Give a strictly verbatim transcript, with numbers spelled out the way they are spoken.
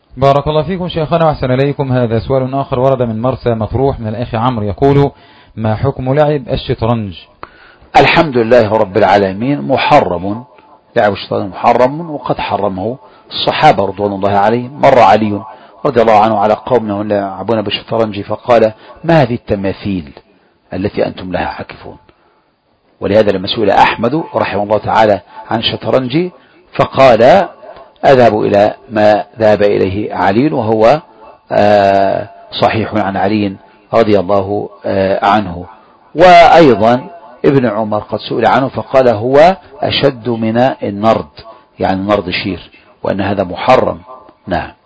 بارك الله فيكم شيخنا وأحسن إليكم. هذا سؤال آخر ورد من مرسى مطروح من الأخ عمرو يقول: ما حكم لعب الشطرنج؟ الحمد لله رب العالمين، محرم، لعب الشطرنج محرم، وقد حرمه الصحابة رضوان الله عليهم. مر علي رضي الله عنه على قوم يلعبون بالشطرنج فقال: ما هذه التماثيل التي أنتم لها عاكفون؟ ولهذا لما سئل أحمد رحمه الله تعالى عن الشطرنج فقال: أذهب إلى ما ذهب إليه علي، وهو صحيح عن علي رضي الله عنه. وأيضا ابن عمر قد سئل عنه فقال: هو أشد من النرد، يعني النرد شير، وأن هذا محرم. نعم.